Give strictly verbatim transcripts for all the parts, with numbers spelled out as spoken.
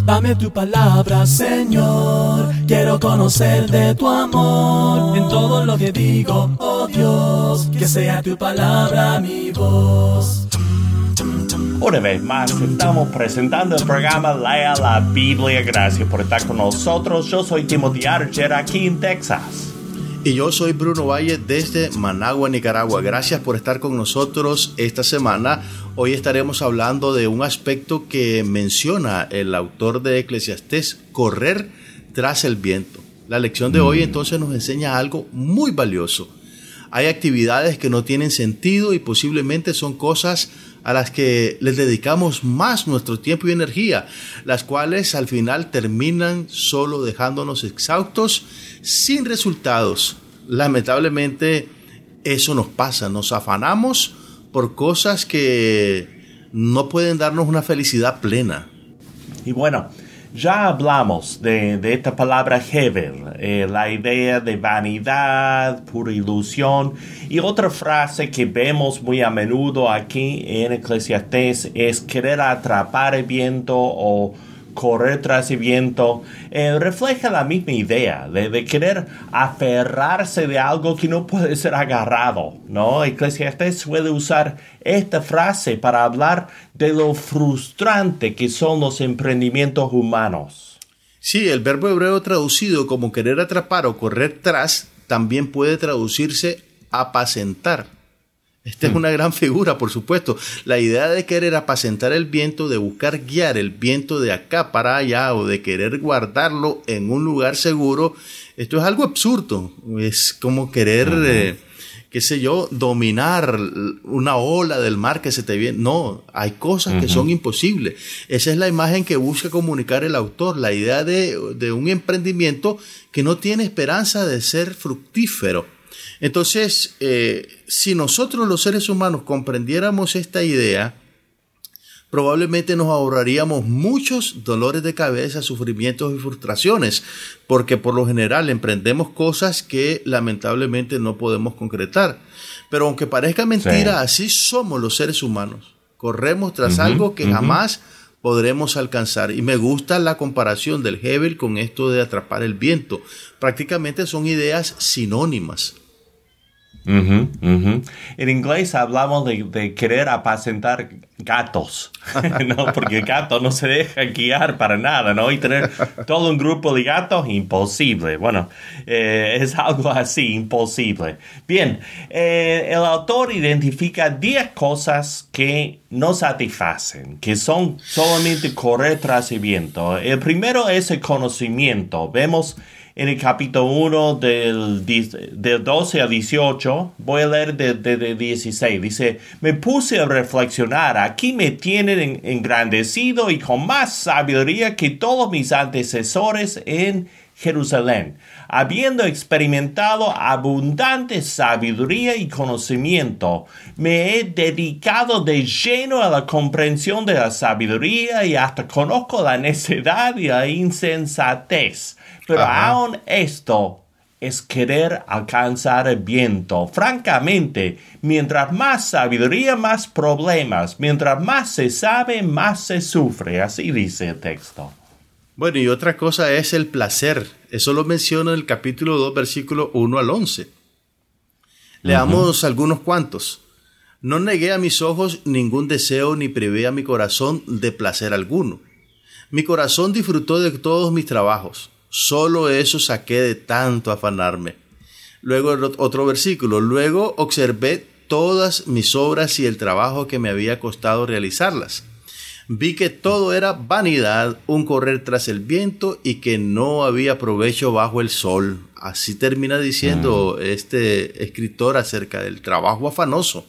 Dame tu palabra, Señor. Quiero conocer de tu amor en todo lo que digo, oh Dios. Que sea tu palabra mi voz. Una vez más, estamos presentando el programa Lea la Biblia. Gracias por estar con nosotros. Yo soy Timothy Archer, aquí en Texas. Y yo soy Bruno Valle desde Managua, Nicaragua. Gracias por estar con nosotros esta semana. Hoy estaremos hablando de un aspecto que menciona el autor de Eclesiastés, correr tras el viento. La lección de hoy entonces nos enseña algo muy valioso. Hay actividades que no tienen sentido y posiblemente son cosas a las que les dedicamos más nuestro tiempo y energía, las cuales al final terminan solo dejándonos exhaustos, sin resultados. Lamentablemente eso nos pasa, nos afanamos por cosas que no pueden darnos una felicidad plena. Y bueno, ya hablamos de, de esta palabra hevel, eh, la idea de vanidad, pura ilusión. Y otra frase que vemos muy a menudo aquí en Eclesiastés es querer atrapar el viento o correr tras el viento. Eh, refleja la misma idea de, de querer aferrarse de algo que no puede ser agarrado, ¿no? Eclesiastés suele usar esta frase para hablar de lo frustrante que son los emprendimientos humanos. Sí, el verbo hebreo traducido como querer atrapar o correr tras también puede traducirse apacentar. Esta es una gran figura, por supuesto. La idea de querer apacentar el viento, de buscar guiar el viento de acá para allá o de querer guardarlo en un lugar seguro, esto es algo absurdo. Es como querer, uh-huh. eh, qué sé yo, dominar una ola del mar que se te viene. No, hay cosas uh-huh. que son imposibles. Esa es la imagen que busca comunicar el autor, la idea de, de un emprendimiento que no tiene esperanza de ser fructífero. Entonces, eh, si nosotros los seres humanos comprendiéramos esta idea, probablemente nos ahorraríamos muchos dolores de cabeza, sufrimientos y frustraciones, porque por lo general emprendemos cosas que lamentablemente no podemos concretar. Pero aunque parezca mentira, sí. así somos los seres humanos. Corremos tras uh-huh, algo que uh-huh. jamás podremos alcanzar. Y me gusta la comparación del hevel con esto de atrapar el viento. Prácticamente son ideas sinónimas. Uh-huh, uh-huh. En inglés hablamos de, de querer apacentar gatos, ¿no? Porque el gato no se deja guiar para nada, ¿no? Y tener todo un grupo de gatos, imposible. Bueno, eh, es algo así, imposible. Bien, eh, el autor identifica diez cosas que no satisfacen, que son solamente correr tras el viento. El primero es el conocimiento. Vemos en el capítulo uno del, del doce a dieciocho, voy a leer de, de, de dieciséis, dice, me puse a reflexionar, aquí me tienen engrandecido y con más sabiduría que todos mis antecesores en Jerusalén, habiendo experimentado abundante sabiduría y conocimiento, me he dedicado de lleno a la comprensión de la sabiduría y hasta conozco la necedad y la insensatez. Pero Ajá. aún esto es querer alcanzar el viento. Francamente, mientras más sabiduría, más problemas. Mientras más se sabe, más se sufre. Así dice el texto. Bueno, y otra cosa es el placer. Eso lo menciona en el capítulo dos, versículo uno al once. Leamos uh-huh. algunos cuantos. No negué a mis ojos ningún deseo, ni privé a mi corazón de placer alguno. Mi corazón disfrutó de todos mis trabajos. Solo eso saqué de tanto afanarme. Luego el otro versículo. Luego observé todas mis obras y el trabajo que me había costado realizarlas. Vi que todo era vanidad, un correr tras el viento y que no había provecho bajo el sol. Así termina diciendo mm. este escritor acerca del trabajo afanoso.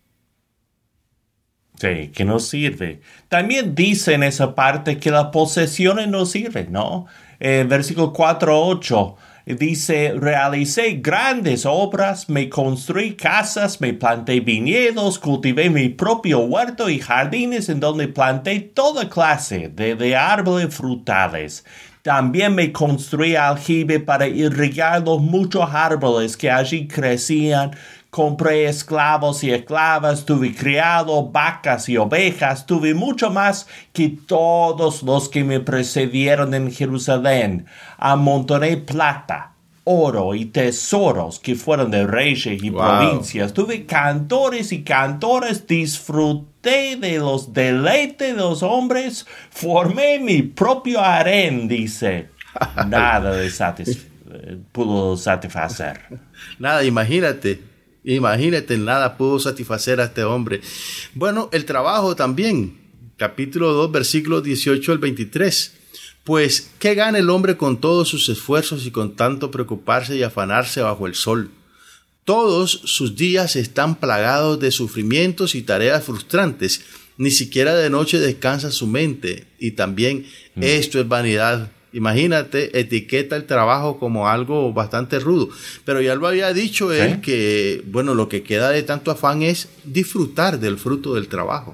Sí, que no sirve. También dice en esa parte que las posesiones no sirven, ¿no? Eh, versículo cuatro a ocho dice, realicé grandes obras, me construí casas, me planté viñedos, cultivé mi propio huerto y jardines en donde planté toda clase de, de árboles frutales. También me construí aljibe para irrigar los muchos árboles que allí crecían. Compré esclavos y esclavas, tuve criado vacas y ovejas, tuve mucho más que todos los que me precedieron en Jerusalén. Amontoné plata, oro y tesoros que fueron de reyes y Wow. provincias. Tuve cantores y cantoras, disfruté de los deleites de los hombres, formé mi propio harén, dice. Nada de satisf- pudo satisfacer. Nada, imagínate. Imagínate, nada pudo satisfacer a este hombre. Bueno, el trabajo también. Capítulo dos, versículos dieciocho al veintitrés. Pues, ¿qué gana el hombre con todos sus esfuerzos y con tanto preocuparse y afanarse bajo el sol? Todos sus días están plagados de sufrimientos y tareas frustrantes. Ni siquiera de noche descansa su mente. Y también mm. esto es vanidad. Imagínate, etiqueta el trabajo como algo bastante rudo. Pero ya lo había dicho él, ¿sí? Que, bueno, lo que queda de tanto afán es disfrutar del fruto del trabajo.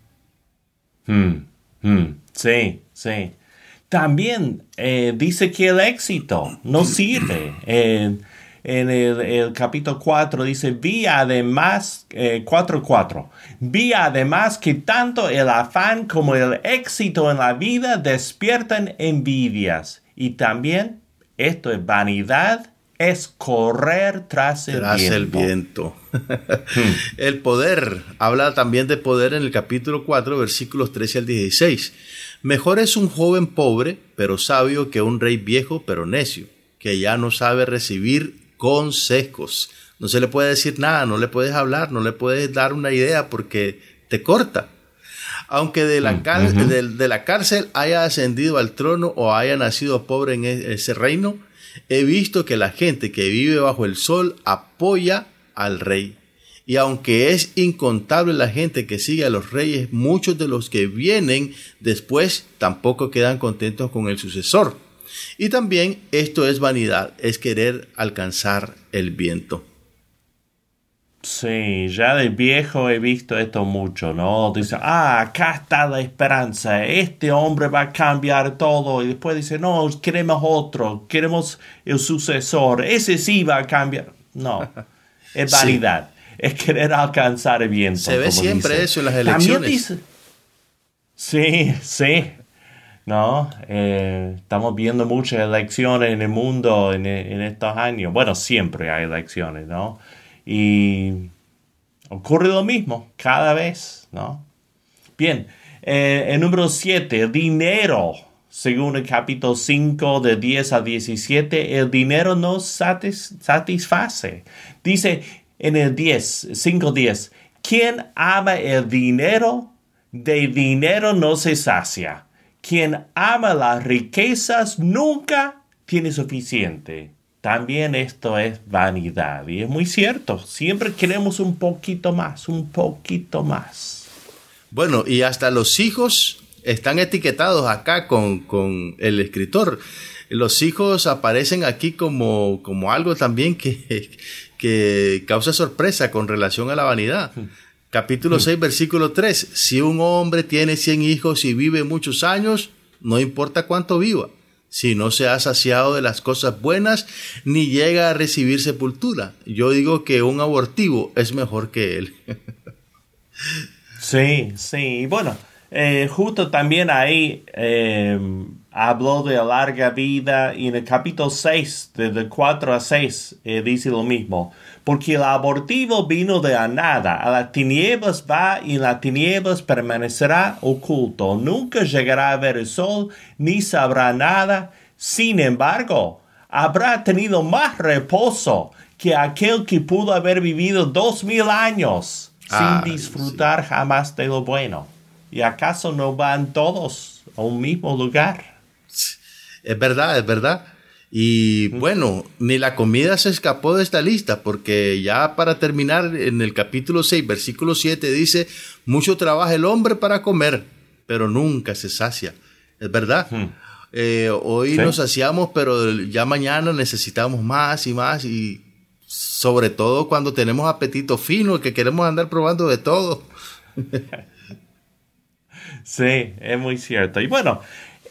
Mm, mm, sí, sí. También eh, dice que el éxito no sirve. Eh, en el, el capítulo cuatro dice, vi además, eh, cuatro cuatro, vi además que tanto el afán como el éxito en la vida despiertan envidias. Y también, esto es vanidad, es correr tras el tras viento. el viento. El poder, habla también de poder en el capítulo cuatro, versículos trece al dieciséis. Mejor es un joven pobre, pero sabio, que un rey viejo, pero necio, que ya no sabe recibir consejos. No se le puede decir nada, no le puedes hablar, no le puedes dar una idea porque te corta. Aunque de la, cal- uh-huh. de, de la cárcel haya ascendido al trono o haya nacido pobre en ese reino, he visto que la gente que vive bajo el sol apoya al rey. Y aunque es incontable la gente que sigue a los reyes, muchos de los que vienen después tampoco quedan contentos con el sucesor. Y también esto es vanidad, es querer alcanzar el viento. Sí, ya de viejo he visto esto mucho, ¿no? Dice, ah, acá está la esperanza, este hombre va a cambiar todo. Y después dice, no, queremos otro, queremos el sucesor, ese sí va a cambiar. No, es vanidad, sí. Es querer alcanzar el viento. Se ve siempre dice. Eso en las elecciones. También dice, sí, sí. No, eh, estamos viendo muchas elecciones en el mundo en, en estos años. Bueno, siempre hay elecciones, ¿no? Y ocurre lo mismo cada vez, ¿no? Bien, eh, el número siete, el dinero. Según el capítulo cinco, de diez a diecisiete, el dinero no satis- satisface. Dice en el diez, cinco diez, quien ama el dinero, de dinero no se sacia. Quien ama las riquezas nunca tiene suficiente. También esto es vanidad. Y es muy cierto. Siempre queremos un poquito más, un poquito más. Bueno, y hasta los hijos están etiquetados acá con, con el escritor. Los hijos aparecen aquí como, como algo también que, que causa sorpresa con relación a la vanidad. Hmm. Capítulo seis, versículo tres. Si un hombre tiene cien hijos y vive muchos años, no importa cuánto viva, si no se ha saciado de las cosas buenas, ni llega a recibir sepultura. Yo digo que un abortivo es mejor que él. Sí, sí. Bueno, eh, justo también ahí eh, habló de larga vida, y en el capítulo seis, desde cuatro a seis, eh, dice lo mismo. Porque el abortivo vino de la nada, a las tinieblas va y en las tinieblas permanecerá oculto. Nunca llegará a ver el sol, ni sabrá nada. Sin embargo, habrá tenido más reposo que aquel que pudo haber vivido dos mil años ah, sin disfrutar sí. jamás de lo bueno. ¿Y acaso no van todos a un mismo lugar? Es verdad, es verdad. Y bueno, ni la comida se escapó de esta lista, porque ya para terminar, en el capítulo seis, versículo siete, dice, mucho trabaja el hombre para comer, pero nunca se sacia. Es verdad. Hmm. Eh, hoy ¿Sí? nos saciamos, pero ya mañana necesitamos más y más, y sobre todo cuando tenemos apetito fino, que queremos andar probando de todo. Sí, es muy cierto. Y bueno,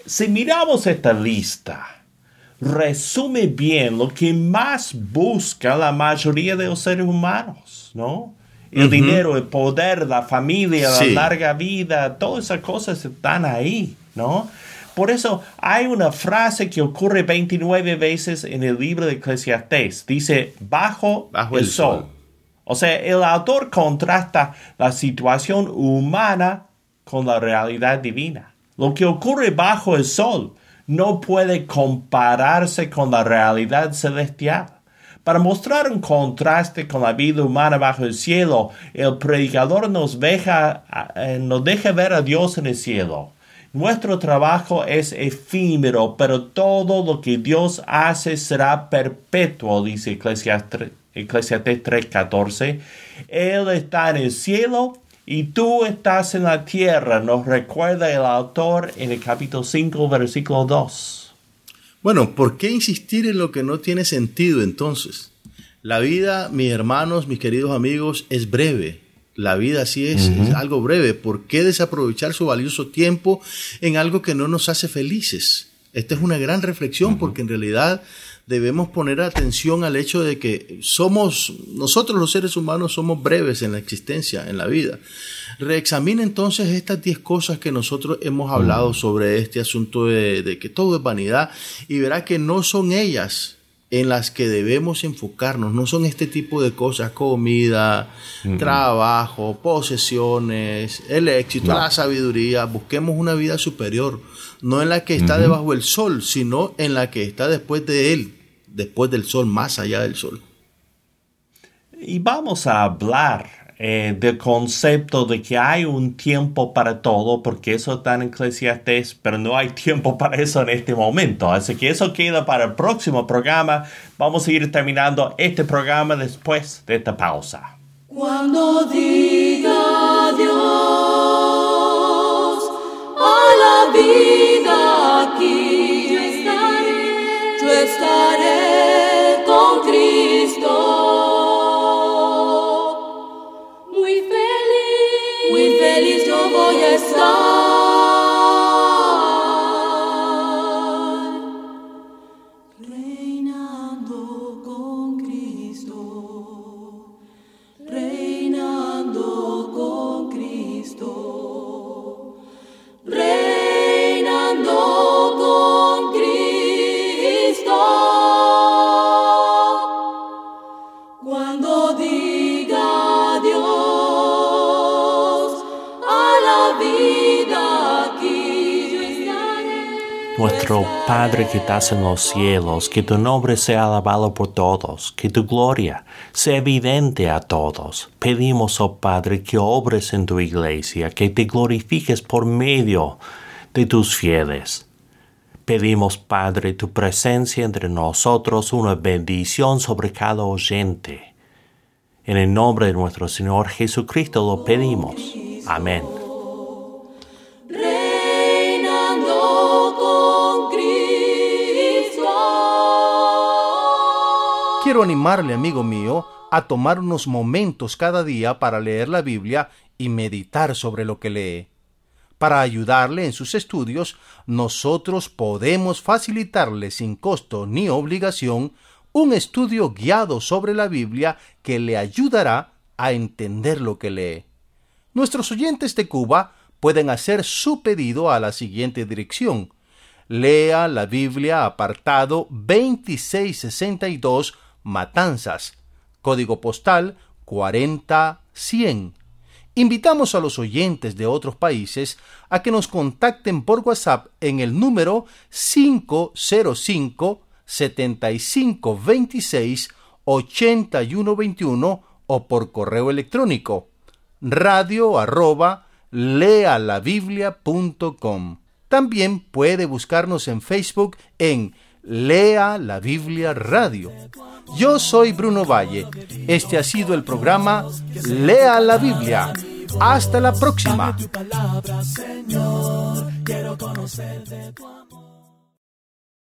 si miramos esta lista, resume bien lo que más busca la mayoría de los seres humanos, ¿no? El uh-huh. dinero, el poder, la familia, sí. la larga vida, todas esas cosas están ahí, ¿no? Por eso hay una frase que ocurre veintinueve veces en el libro de Eclesiastés. Dice, bajo, bajo el, el sol. sol. O sea, el autor contrasta la situación humana con la realidad divina. Lo que ocurre bajo el sol no puede compararse con la realidad celestial. Para mostrar un contraste con la vida humana bajo el cielo, el predicador nos deja, nos deja ver a Dios en el cielo. Nuestro trabajo es efímero, pero todo lo que Dios hace será perpetuo, dice Eclesiastés tres catorce. Él está en el cielo y tú estás en la tierra, nos recuerda el autor en el capítulo cinco, versículo dos. Bueno, ¿por qué insistir en lo que no tiene sentido entonces? La vida, mis hermanos, mis queridos amigos, es breve. La vida así es, uh-huh. es algo breve. ¿Por qué desaprovechar su valioso tiempo en algo que no nos hace felices? Esta es una gran reflexión uh-huh. porque en realidad debemos poner atención al hecho de que somos, nosotros los seres humanos somos breves en la existencia, en la vida. Reexamina entonces estas diez cosas que nosotros hemos hablado sobre este asunto de, de que todo es vanidad y verá que no son ellas en las que debemos enfocarnos, no son este tipo de cosas, comida, uh-huh. trabajo, posesiones, el éxito, no. la sabiduría. Busquemos una vida superior, no en la que está uh-huh. debajo del sol, sino en la que está después de él, después del sol, más allá del sol. Y vamos a hablar Eh, del concepto de que hay un tiempo para todo, porque eso está en Eclesiastés, pero no hay tiempo para eso en este momento. Así que eso queda para el próximo programa. Vamos a ir terminando este programa después de esta pausa. Cuando diga adiós a la vida aquí, yo estaré, yo estaré con Cristo. Feliz yo voy a estar, reinando con Cristo, reinando con Cristo, reinando con Cristo. Cuando diga adiós Nuestro Padre que estás en los cielos, que tu nombre sea alabado por todos, que tu gloria sea evidente a todos. Pedimos, oh Padre, que obres en tu iglesia, que te glorifiques por medio de tus fieles. Pedimos, Padre, tu presencia entre nosotros, una bendición sobre cada oyente. En el nombre de nuestro Señor Jesucristo lo pedimos. Amén. Quiero animarle, amigo mío, a tomar unos momentos cada día para leer la Biblia y meditar sobre lo que lee. Para ayudarle en sus estudios, nosotros podemos facilitarle sin costo ni obligación un estudio guiado sobre la Biblia que le ayudará a entender lo que lee. Nuestros oyentes de Cuba pueden hacer su pedido a la siguiente dirección. Lea la Biblia, apartado veintiséis sesenta y dos, Matanzas, código postal cuarenta cien. Invitamos a los oyentes de otros países a que nos contacten por WhatsApp en el número cinco cero cinco, setenta y cinco veintiséis, ochenta y uno veintiuno o por correo electrónico radio arroba lealabiblia punto com. También puede buscarnos en Facebook en Lea la Biblia Radio. Yo soy Bruno Valle. Este ha sido el programa Lea la Biblia. Hasta la próxima.